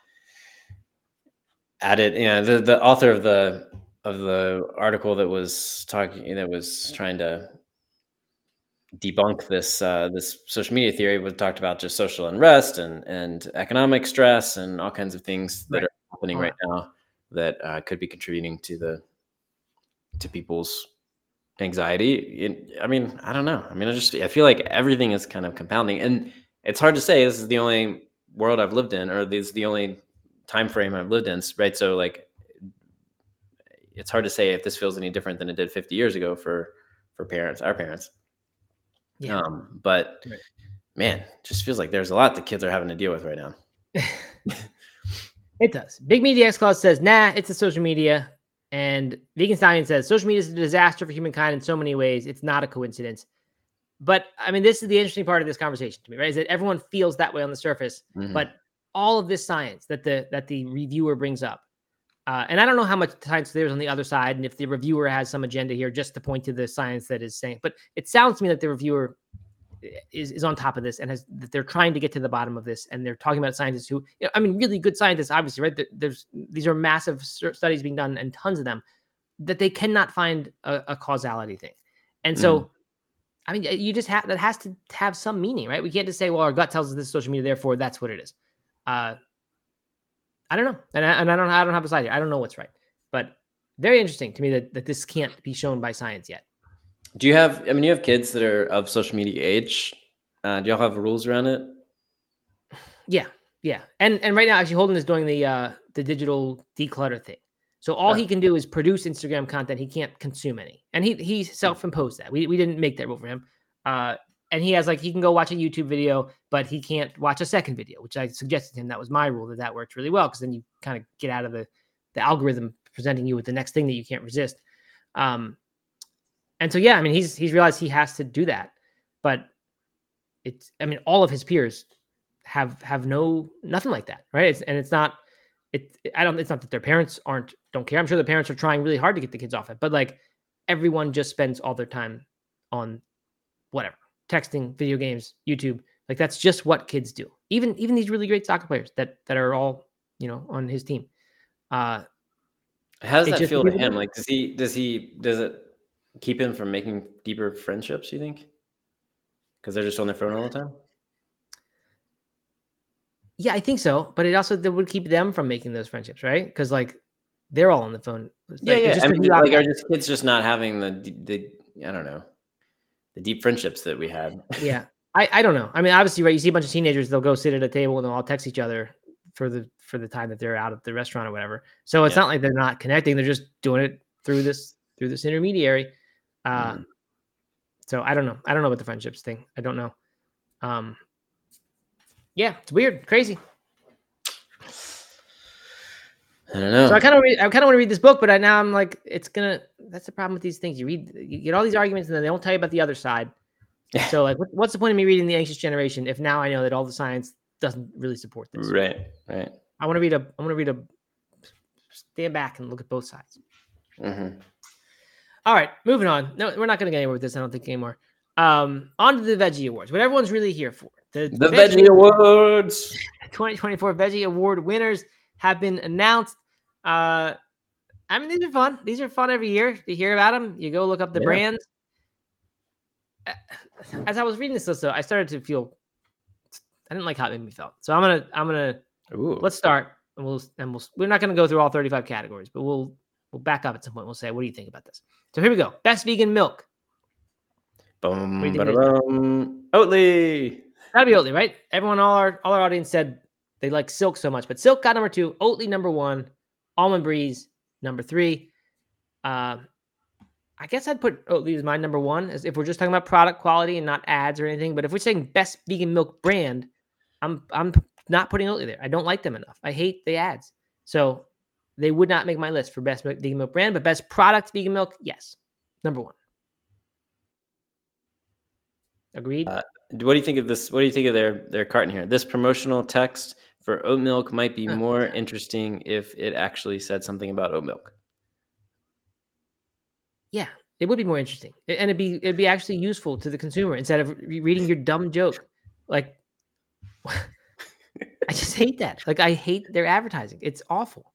added, you know, the, the author of the of the article that was talking, that was trying to debunk this uh, this social media theory, was talked about just social unrest and and economic stress and all kinds of things that right. are happening oh. right now that uh, could be contributing to the to people's anxiety. It, I mean, I don't know. I mean, I just I feel like everything is kind of compounding, and it's hard to say. This is the only world I've lived in, or this is the only time frame I've lived in, right? So, like, it's hard to say if this feels any different than it did fifty years ago for for parents, our parents. Yeah. Um, but right. man, just feels like there's a lot the kids are having to deal with right now. It does. Big Media X Clause says, "Nah, it's the social media." And Vegan Stallion says, social media is a disaster for humankind in so many ways. It's not a coincidence. But I mean, this is the interesting part of this conversation to me, right? Is that everyone feels that way on the surface, mm-hmm. but all of this science that the that the reviewer brings up, uh, and I don't know how much science there's on the other side, and if the reviewer has some agenda here just to point to the science that is saying, but it sounds to me like the reviewer is, is on top of this and has that they're trying to get to the bottom of this, and they're talking about scientists who, you know, I mean, really good scientists, obviously, right? There's these are massive studies being done and tons of them that they cannot find a, a causality thing, and so. Mm. I mean, you just have, that has to have some meaning, right? We can't just say, well, our gut tells us this is social media, therefore that's what it is. Uh, I don't know. And I, and I don't, I don't have a side here. I don't know what's right, but very interesting to me that, that this can't be shown by science yet. Do you have, I mean, you have kids that are of social media age. Uh, do y'all have rules around it? Yeah. Yeah. And, and right now actually Holden is doing the, uh, the digital declutter thing. So all oh. he can do is produce Instagram content. He can't consume any. And he he self-imposed that. We we didn't make that rule for him. Uh, and he has like, he can go watch a YouTube video, but he can't watch a second video, which I suggested to him. That was my rule, that that worked really well. Because then you kind of get out of the, the algorithm presenting you with the next thing that you can't resist. Um, and so, yeah, I mean, he's he's realized he has to do that. But it's, I mean, all of his peers have have no, nothing like that, right? It's, and it's not, It, I don't, it's not that their parents aren't, don't care. I'm sure the parents are trying really hard to get the kids off it, but like everyone just spends all their time on whatever, texting, video games, YouTube. Like that's just what kids do. Even, even these really great soccer players that, that are all, you know, on his team. Uh, How does that feel to him? Like, does he, does he, does it keep him from making deeper friendships, you think? Because they're just on their phone all the time? Yeah, I think so. But it also that would keep them from making those friendships, right? Because like they're all on the phone. Like, yeah, yeah. I mean, like, are just kids just not having the the I don't know the deep friendships that we had? Yeah, I I don't know. I mean, obviously, right? You see a bunch of teenagers, they'll go sit at a table and they'll all text each other for the for the time that they're out at the restaurant or whatever. So it's yeah. not like they're not connecting; they're just doing it through this through this intermediary. Uh, mm. So I don't know. I don't know about the friendships thing. I don't know. Um. Yeah, it's weird, crazy. I don't know. So I kind of, I kind of want to read this book, but I, now I'm like, it's gonna. That's the problem with these things. You read, you get all these arguments, and then they don't tell you about the other side. So, like, what, what's the point of me reading The Anxious Generation if now I know that all the science doesn't really support this? Right, right. I want to read a. I want to read a. Stand back and look at both sides. Mm-hmm. All right, moving on. No, we're not going to get anywhere with this. I don't think anymore. Um, on to the Veggie Awards. What everyone's really here for. The, the Veggie, Veggie Awards. twenty twenty-four Veggie Award winners have been announced. Uh, I mean, these are fun. These are fun every year. You hear about them. You go look up the yeah. brands. As I was reading this list, though, I started to feel I didn't like how it made me feel. So I'm gonna I'm gonna Ooh. let's start and we'll and we'll we're not gonna go through all thirty-five categories, but we'll we'll back up at some point. We'll say, what do you think about this? So here we go. Best vegan milk. Boom, boom, Oatly. Gotta be Oatly, right? Everyone, all our all our audience said they like Silk so much, but Silk got number two, Oatly number one, Almond Breeze number three. Uh, I guess I'd put Oatly as my number one, as if we're just talking about product quality and not ads or anything. But if we're saying best vegan milk brand, I'm I'm not putting Oatly there. I don't like them enough. I hate the ads. So they would not make my list for best vegan milk brand, but best product vegan milk, yes. Number one. Agreed? Uh, what do you think of this? What do you think of their, their carton here? This promotional text for oat milk might be uh, more interesting if it actually said something about oat milk. Yeah, it would be more interesting. And it'd be it'd be actually useful to the consumer instead of re- reading your dumb joke. Like, I just hate that. Like, I hate their advertising. It's awful.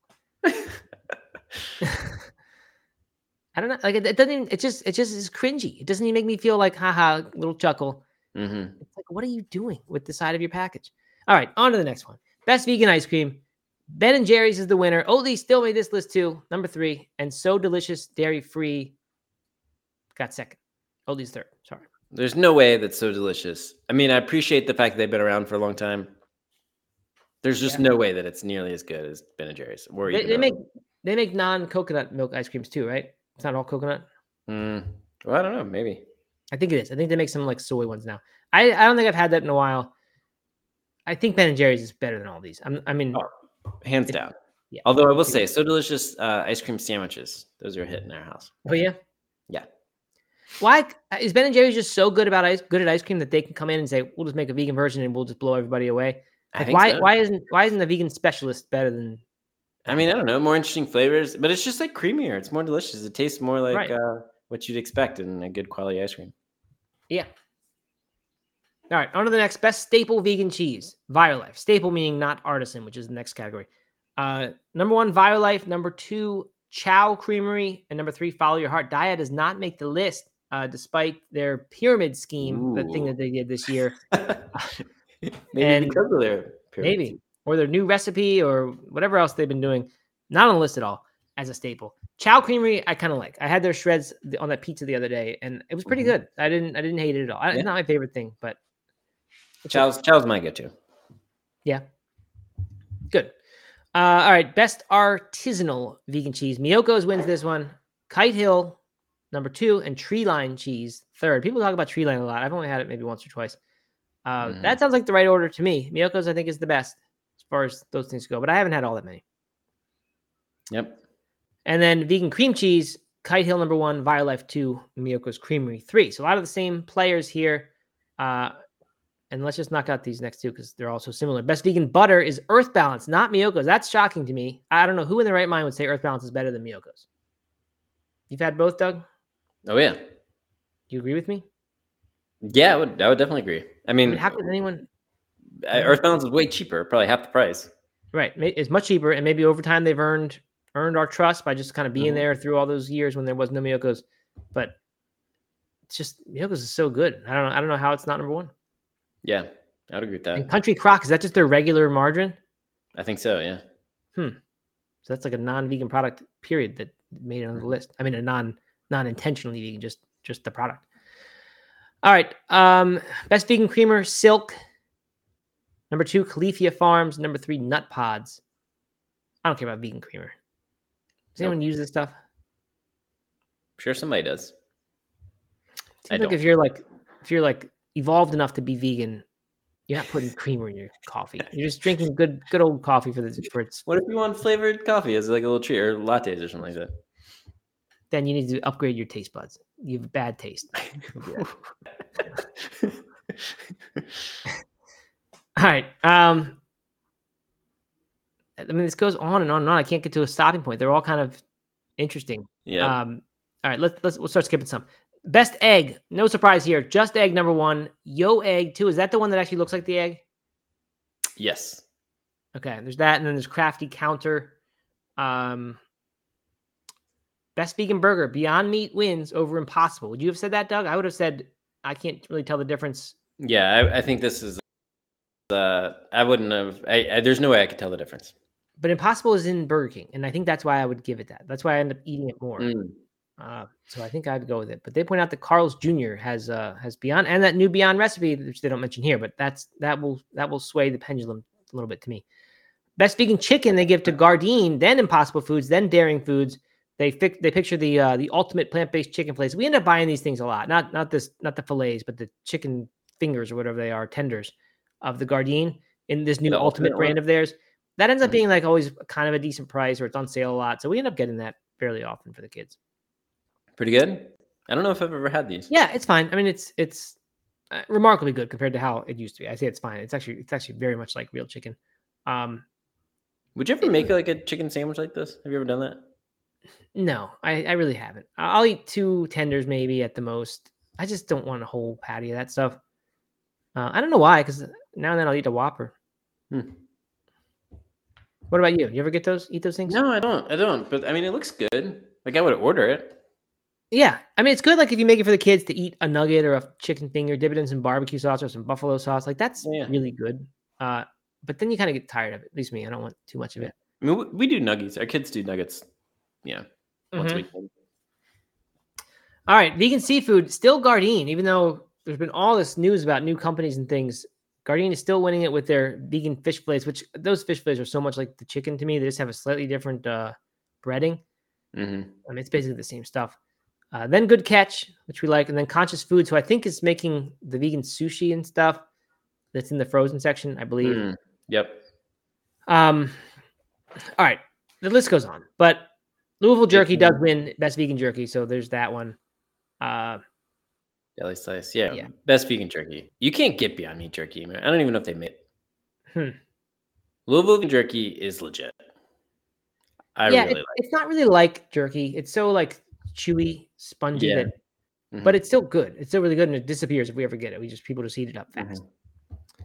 I don't know. Like, it, it doesn't even, it just, it just is cringy. It doesn't even make me feel like, haha, little chuckle. Mm-hmm. It's like, what are you doing with the side of your package? All right, on to the next one. Best vegan ice cream. Ben and Jerry's is the winner. Oatly still made this list too, number three. And So Delicious Dairy Free got second. Oatly's third. Sorry. There's no way that's So Delicious. I mean, I appreciate the fact that they've been around for a long time. There's just yeah. no way that it's nearly as good as Ben and Jerry's. Or they, they make they make non-coconut milk ice creams too, right? It's not all coconut. Mm, well, I don't know. Maybe. I think it is. I think they make some like soy ones now. I, I don't think I've had that in a while. I think Ben and Jerry's is better than all these. I'm, I mean, oh, hands it, down. Yeah. Although I will say, So Delicious uh, ice cream sandwiches. Those are a hit in our house. Oh yeah. Yeah. Why is Ben and Jerry's just so good about ice, good at ice cream that they can come in and say, "We'll just make a vegan version and we'll just blow everybody away"? Like, why? So. Why isn't why isn't the vegan specialist better than? I mean, I don't know. More interesting flavors, but it's just like creamier. It's more delicious. It tastes more like right. uh, what you'd expect in a good quality ice cream. Yeah. All right, on to the next. Best staple vegan cheese. Violife. Staple meaning not artisan, which is the next category. Uh, number one, Violife. Number two, Chow Creamery. And number three, Follow Your Heart. Daiya does not make the list, uh, despite their pyramid scheme, Ooh. the thing that they did this year. maybe and because of their pyramid maybe. Scheme. Or their new recipe or whatever else they've been doing. Not on the list at all as a staple. Chow Creamery, I kind of like. I had their shreds on that pizza the other day, and it was pretty mm-hmm. good. I didn't I didn't hate it at all. Yeah. It's not my favorite thing, but Chow's Chow's my go-to. Yeah. Good. Uh, all right. Best artisanal vegan cheese. Miyoko's wins this one. Kite Hill, number two, and Treeline cheese, third. People talk about Treeline a lot. I've only had it maybe once or twice. Uh, mm. That sounds like the right order to me. Miyoko's, I think, is the best as far as those things go, but I haven't had all that many. Yep. And then vegan cream cheese, Kite Hill number one, Violife two, Miyoko's Creamery three. So a lot of the same players here. Uh, and let's just knock out these next two because they're all so similar. Best vegan butter is Earth Balance, not Miyoko's. That's shocking to me. I don't know who in their right mind would say Earth Balance is better than Miyoko's. You've had both, Doug? Oh, yeah. Do you agree with me? Yeah, I would, I would definitely agree. I mean, I mean how could anyone... Earth Balance is way cheaper, probably half the price. Right. It's much cheaper, and maybe over time they've earned earned our trust by just kind of being mm-hmm. there through all those years when there was no Miyoko's. But it's just, Miyoko's is so good. I don't know. I don't know how it's not number one. Yeah, I would agree with that. And Country Crock, is that just their regular margarine? I think so, yeah. Hmm. So that's like a non-vegan product, period, that made it on the list. I mean, a non, non-intentionally vegan, just just the product. All right. Um, best vegan creamer, Silk. Number two, Califia Farms. Number three, Nut Pods. I don't care about vegan creamer. Does anyone nope. use this stuff? I'm sure somebody does. Seems I like don't. if you're like if you're like evolved enough to be vegan, you're not putting creamer in your coffee. You're just drinking good good old coffee for the for its. What if you want flavored coffee as like a little treat or lattes or something like that? Then you need to upgrade your taste buds. You have bad taste. All right. Um, I mean, this goes on and on and on. I can't get to a stopping point. They're all kind of interesting. Yeah. Um, all right. Let's let's we'll start skipping some. Best egg. No surprise here. Just Egg number one. Yo Egg two. Is that the one that actually looks like the egg? Yes. Okay. There's that, and then there's Crafty Counter. Um. Best vegan burger. Beyond Meat wins over Impossible. Would you have said that, Doug? I would have said I can't really tell the difference. Yeah, I, I think this is. Uh, I wouldn't have. I, I, there's no way I could tell the difference. But Impossible is in Burger King, and I think that's why I would give it that. That's why I end up eating it more. Mm. Uh, so I think I'd go with it. But they point out that Carl's Junior has uh, has Beyond and that new Beyond recipe, which they don't mention here. But that's that will that will sway the pendulum a little bit to me. Best vegan chicken they give to Gardein, then Impossible Foods, then Daring Foods, They fi- they picture the uh, the ultimate plant-based chicken place. We end up buying these things a lot. Not not this not the fillets, but the chicken fingers or whatever they are, tenders of the Gardein in this new The ultimate ultimate brand one? of theirs. That ends up Mhm. being like always kind of a decent price, or it's on sale a lot. So we end up getting that fairly often for the kids. Pretty good. I don't know if I've ever had these. Yeah, it's fine. I mean, it's it's uh, remarkably good compared to how it used to be. I say it's fine. It's actually it's actually very much like real chicken. Um, Would you ever it- make like a chicken sandwich like this? Have you ever done that? no, I, I really haven't. I- I'll eat two tenders maybe at the most. I just don't want a whole patty of that stuff. Uh, I don't know why, because now and then I'll eat a Whopper. Hmm. What about you? You ever get those? Eat those things? No, I don't. I don't. But I mean, it looks good. Like I would order it. Yeah, I mean it's good. Like if you make it for the kids to eat a nugget or a chicken finger, dip it in some barbecue sauce or some buffalo sauce. Like that's Yeah. really good. Uh, but then you kind of get tired of it. At least me. I don't want too much of it. I mean, we, we do nuggets. Our kids do nuggets. Yeah, once a Mhm. week. All right, vegan seafood still Gardein, even though there's been all this news about new companies and things. Gardein is still winning it with their vegan fish fillets, which those fish fillets are so much like the chicken to me. They just have a slightly different uh, breading. Mm-hmm. I mean, it's basically the same stuff. Uh, then Good Catch, which we like, and then Conscious Foods, who I think is making the vegan sushi and stuff that's in the frozen section, I believe. Mm, yep. Um, all right, the list goes on, but Louisville Jerky does win best vegan jerky, so there's that one. Uh, Deli slice, yeah, Yeah. best vegan jerky. You can't get Beyond Meat jerky, man. I don't even know if they made it. Hmm. Louisville vegan jerky is legit. I yeah, really it- like. it's not really like jerky. It's so like chewy, spongy, Yeah. that, Mhm. but it's still good. It's still really good, and it disappears if we ever get it. We just people just heat it up fast. Mhm.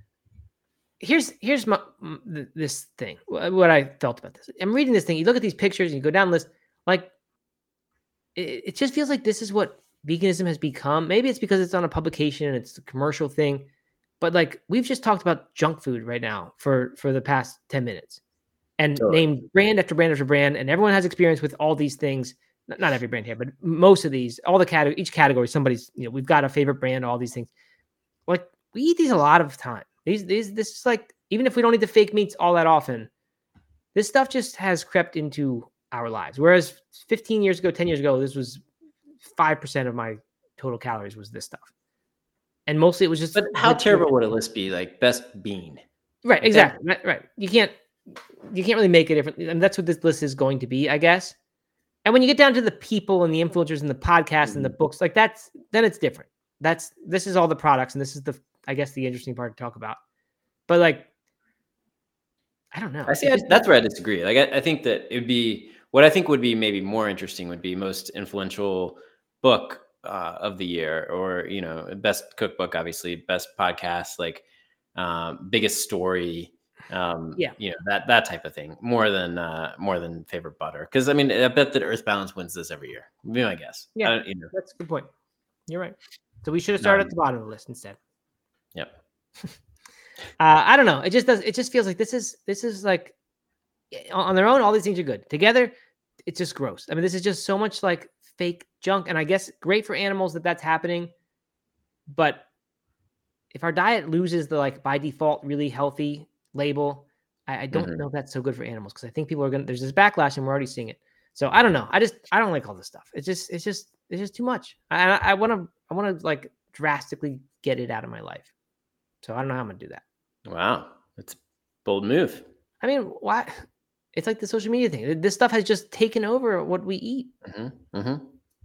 Here's here's my m- th- this thing. wh- What I felt about this. I'm reading this thing. You look at these pictures and you go down the list. Like, it, it just feels like this is what veganism has become. Maybe it's because it's on a publication and it's a commercial thing, but like we've just talked about junk food right now for for the past ten minutes, and Totally. named brand after brand after brand, and everyone has experience with all these things. Not, not every brand here, but most of these, all the category, each category, somebody's, you know, we've got a favorite brand, all these things. Like we eat these a lot of time. These, these, this is like, even if we don't eat the fake meats all that often, this stuff just has crept into our lives. Whereas fifteen years ago, ten years ago, this was five percent of my total calories was this stuff. And mostly it was just, But how the- terrible would a list be? Like best bean. Right, Like exactly. Right, right. You can't you can't really make it different. And that's what this list is going to be, I guess. And when you get down to the people and the influencers and the podcasts and the books, like that's then it's different. That's this is all the products, and this is the I guess the interesting part to talk about. But like I don't know. I see. It I, just- that's where I disagree. Like, I, I think that it would be what I think would be maybe more interesting would be most influential book uh, of the year, or you know, best cookbook, obviously, best podcast, like um, biggest story, um, Yeah. you know, that that type of thing, more than uh, more than favorite butter. Because I mean, I bet that Earth Balance wins this every year. Would be my guess. Yeah. I don't, you know, That's a good point. You're right. So we should have started Um, at the bottom of the list instead. yep. Uh, I don't know. It just does. It just feels like this is this is like on on their own. All these things are good. Together, it's just gross. I mean, this is just so much like fake junk. And I guess great for animals that that's happening. But if our diet loses the like by default really healthy label, I, I don't Mhm. know if that's so good for animals, because I think people are gonna. There's this backlash, and we're already seeing it. So I don't know. I just I don't like all this stuff. It's just it's just it's just too much. I I want to I want to like drastically get it out of my life. So I don't know how I'm gonna do that. Wow, that's a bold move. I mean, why? It's like the social media thing. This stuff has just taken over what we eat. Mm-hmm. Mm-hmm.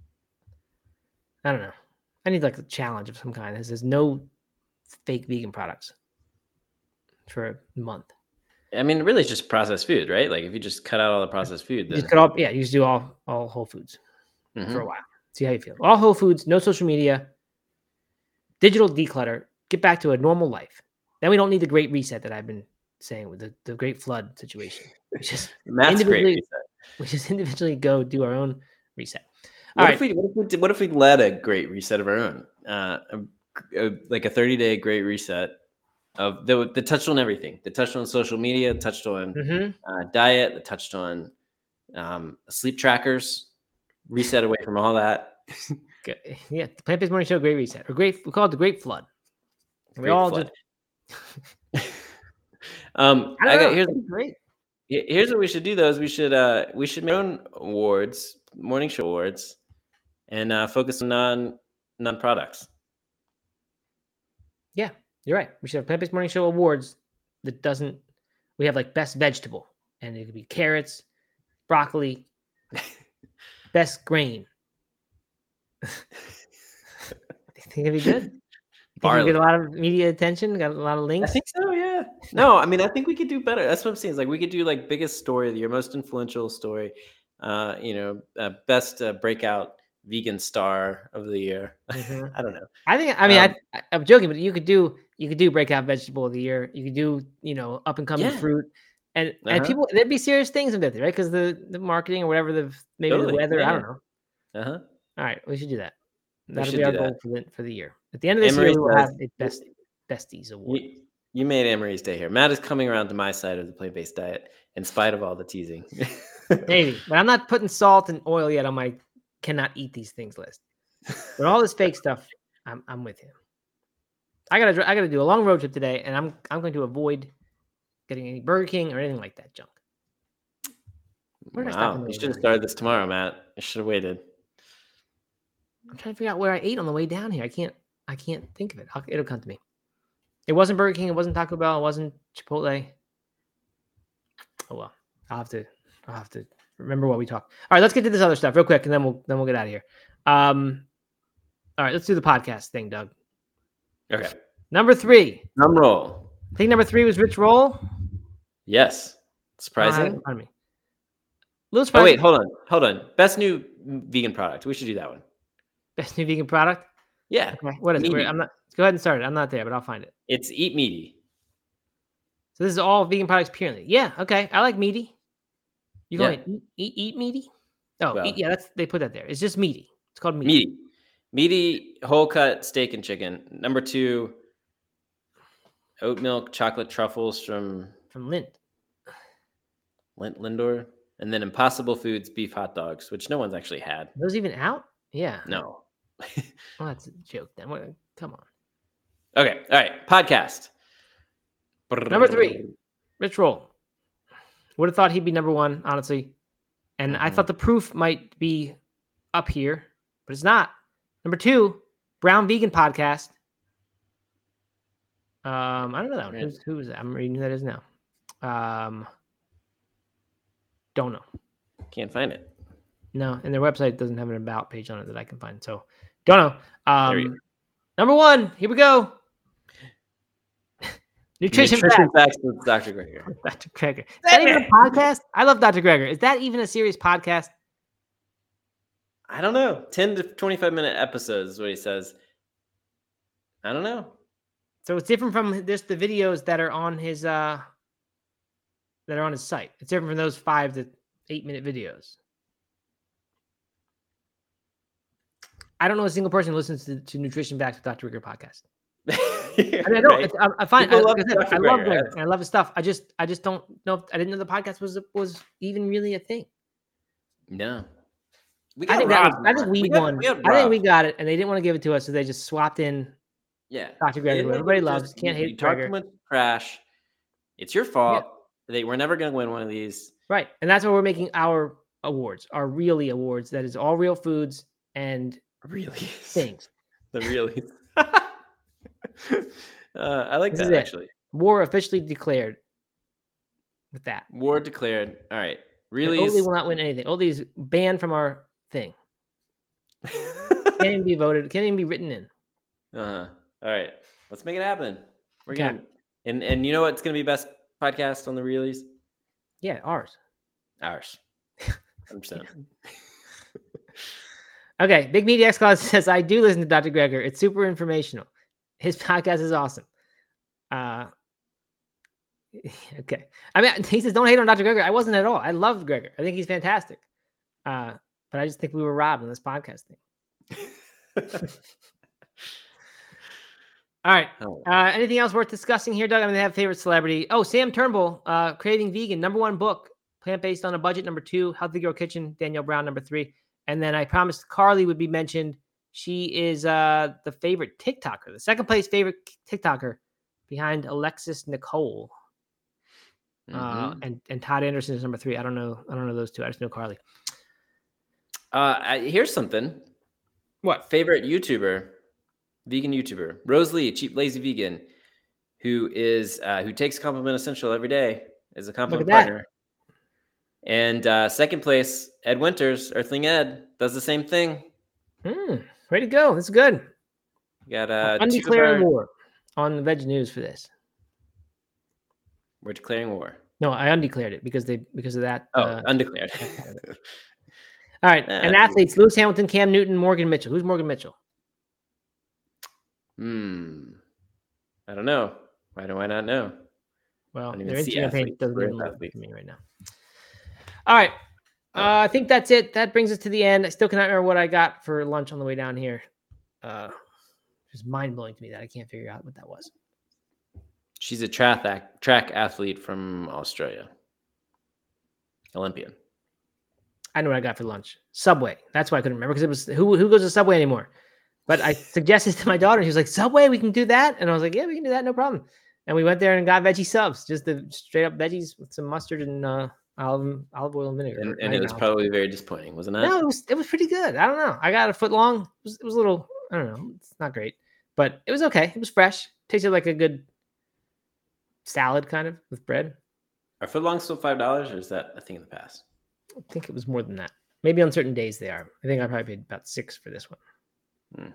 I don't know. I need like a challenge of some kind. This is no fake vegan products for a month. I mean, really, it's just processed food, right? Like, if you just cut out all the processed food, You then just cut off. Yeah, you just do all all Whole Foods Mhm. for a while. See how you feel. All Whole Foods, no social media, digital declutter. Get back to a normal life. Then we don't need the great reset that I've been saying with the, the great flood situation. We just Matt's great. individually- Reset. we just individually go do our own reset. What All if we what if we did, what if we led a great reset of our own, uh, a, a, like a thirty day great reset of the that touched on everything. That touched on social media, touched on Mm-hmm. uh, diet, that touched on um, sleep trackers. Reset away from all that. Good. Yeah, the Plant Based Morning Show, Great Reset, or Great. We call it the Great Flood. We Great all flood. just. um, I I don't got know. here's That'd be great. Here's what we should do, though: is we should uh we should make our own awards, morning show awards, and uh, focus on non non products. Yeah, you're right. We should have plant-based morning show awards that doesn't. We have like best vegetable, and it could be carrots, broccoli, best grain. I think it'd be good. You think you get a lot of media attention, got a lot of links? I think so, yeah. No, I mean, I think we could do better. That's what I'm saying. Is like we could do like biggest story of the year, most influential story, uh, you know, uh, best uh, breakout vegan star of the year. Mm-hmm. I don't know. I think, I mean, um, I, I'm joking, but you could do, you could do breakout vegetable of the year. You could do, you know, up and coming yeah. fruit. And uh-huh. and people, there'd be serious things about it, right? Because the, the marketing or whatever, the maybe totally. the weather, yeah. I don't know. Uh-huh. All right, we should do that. That'll be our goal for the, for the year. At the end of this Emery's year, we will have a best besties award. You, you made Emery's day here. Matt is coming around to my side of the plant-based diet in spite of all the teasing. Maybe, but I'm not putting salt and oil yet on my cannot eat these things list. But all this fake stuff, I'm I'm with you. I gotta I gotta do a long road trip today, and I'm I'm going to avoid getting any Burger King or anything like that junk. Where did wow, I stop you should have started this tomorrow, Matt. I should have waited. I'm trying to figure out where I ate on the way down here. I can't. I can't think of it. I'll, it'll come to me. It wasn't Burger King. It wasn't Taco Bell. It wasn't Chipotle. Oh well. I'll have to. I'll have to remember what we talked. All right, let's get to this other stuff real quick, and then we'll then we'll get out of here. Um. All right, let's do the podcast thing, Doug. Okay. Number three. Drum roll. I think number three was Rich Roll. Yes. Surprising. Uh, me. Little surprising. Oh wait, hold on, hold on. Best new vegan product. We should do that one. Best new vegan product? Yeah. Okay. What is meaty. it? I'm not. Go ahead and start it. I'm not there, but I'll find it. It's Eat Meaty. So this is all vegan products purely. Yeah. Okay. I like meaty. You go yeah. ahead. Eat, eat, eat meaty. Oh, well, eat, yeah. That's they put that there. It's just meaty. It's called meaty. Meaty. Meaty whole cut steak and chicken. Number two, oat milk chocolate truffles from from Lind. Lind Lindor, and then Impossible Foods beef hot dogs, which no one's actually had. Are those even out? Yeah. No. Well, that's a joke then. What, come on. Okay. All right. Podcast. Number three, Rich Roll. Would have thought he'd be number one, honestly. And mm-hmm. I thought the proof might be up here, but it's not. Number two, Brown Vegan Podcast. Um, I don't know that one. Who's, who is that? I'm reading who that is now. Um, don't know. Can't find it. No, and their website doesn't have an about page on it that I can find. So, don't know. Um, number one, here we go. Nutrition, Nutrition Facts with Doctor Greger. Doctor Greger. Is that even a podcast? I love Doctor Greger. Is that even a serious podcast? I don't know. ten to twenty-five minute episodes is what he says. I don't know. So it's different from just the videos that are on his uh that are on his site. It's different from those five to eight minute videos. I don't know a single person who listens to, to Nutrition Facts with Doctor Greger podcast. I mean, I don't. Right. I, I find I, love I, I love Greger. And I love his stuff. I just, I just don't know. I didn't know the podcast was was even really a thing. No. We got I think that was, I think we, we won. Got, we I think we got it, and they didn't want to give it to us, so they just swapped in. Yeah, Doctor Greger, who everybody loves. Just, can't you, hate you Greger. Talk crash. It's your fault. Yeah. They we're never going to win one of these. Right, and that's why we're making our awards, our really awards. That is all real foods and really things. The really. uh, I like this that actually. War officially declared. With that, war declared. All right, really. Oatly will not win anything. Oatly's banned from our thing. Can't even be voted. Can't even be written in. Uh huh. All right, let's make it happen. We're okay. gonna and and you know what's gonna be best podcast on the Realies? Yeah, ours. Ours. one hundred percent. Okay, Big Media X Claus says I do listen to Doctor Greger. It's super informational. His podcast is awesome. Uh, okay. I mean, he says don't hate on Doctor Greger. I wasn't at all. I love Greger. I think he's fantastic. Uh, but I just think we were robbed on this podcast thing. All right. Uh, anything else worth discussing here, Doug? I mean, they have favorite celebrity. Oh, Sam Turnbull, uh, Craving Vegan, number one book, plant-based on a budget, number two, Healthy Girl Kitchen, Danielle Brown, number three. And then I promised Carly would be mentioned. She is uh, the favorite TikToker, the second place favorite TikToker behind Alexis Nicole. Mm-hmm. Uh, and and Todd Anderson is number three. I don't know. I don't know those two. I just know Carly. Uh, I, here's something. What? Favorite YouTuber, vegan YouTuber, Rose Lee, Cheap Lazy Vegan, who is uh, who takes Compliment Essential every day as a compliment partner. That. And uh, second place, Ed Winters, Earthling Ed, does the same thing. Mm, way to go. That's good. You got uh, undeclaring our... war on the Veg News for this. We're declaring war. No, I undeclared it because they because of that. Oh, uh, undeclared. All right. Uh, and athletes, Lewis Hamilton, Cam Newton, Morgan Mitchell. Who's Morgan Mitchell? Hmm. I don't know. Why do I not know? Well, their Instagram page doesn't even look for me right now. All right. Uh, I think that's it. That brings us to the end. I still cannot remember what I got for lunch on the way down here. Uh, it's mind-blowing to me that I can't figure out what that was. She's a track track athlete from Australia. Olympian. I know what I got for lunch. Subway. That's why I couldn't remember, because it was who who goes to Subway anymore? But I suggested to my daughter, she was like, Subway, we can do that? And I was like, yeah, we can do that, no problem. And we went there and got veggie subs, just the straight up veggies with some mustard and uh, olive, olive oil and vinegar. And, and it was probably very disappointing, wasn't it? No, it was it was pretty good. I don't know. I got a foot long. It was, it was a little, I don't know. It's not great, but it was okay. It was fresh. Tasted like a good salad kind of with bread. Are footlongs still five dollars, or is that a thing in the past? I think it was more than that. Maybe on certain days they are. I think I probably paid about six for this one. Hmm.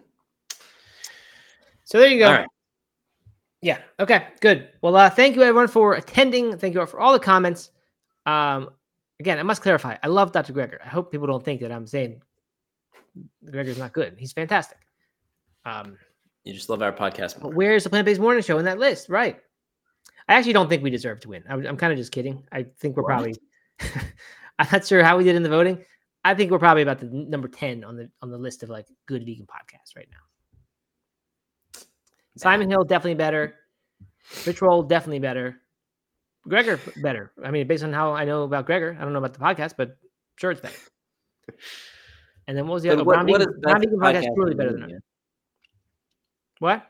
So there you go. All right. Yeah. Okay. Good. Well, uh, thank you everyone for attending. Thank you all for all the comments. Um, again, I must clarify. I love Doctor Greger. I hope people don't think that I'm saying Greger's not good. He's fantastic. Um, you just love our podcast more. But where's the Plant-Based Morning Show in that list? Right. I actually don't think we deserve to win. I'm, I'm kind of just kidding. I think we're what? probably. I'm not sure how we did in the voting. I think we're probably about the number ten on the on the list of like good vegan podcasts right now. Simon Hill definitely better. Rich Roll definitely better. Greger better. I mean, based on how I know about Greger, I don't know about the podcast, but sure it's better. And then what was the other? What, what is Brown Vegan podcast is really better than that. What?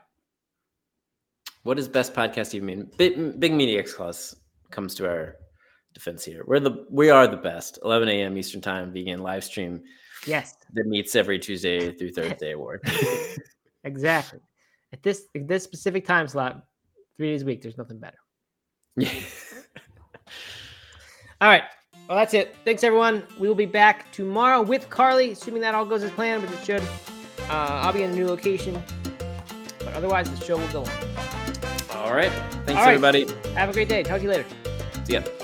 What does best podcast even mean? Big, Big Media X Class comes to our defense here. We're the we are the best. eleven a.m. Eastern Time vegan live stream. Yes. That meets every Tuesday through Thursday award. Exactly. At this at this specific time slot, three days a week, there's nothing better. Yeah. All right. Well, that's it. Thanks, everyone. We will be back tomorrow with Carly, assuming that all goes as planned, but it should. Uh, I'll be in a new location. But otherwise, the show will go on. All right. Thanks, all right. everybody. Have a great day. Talk to you later. See ya.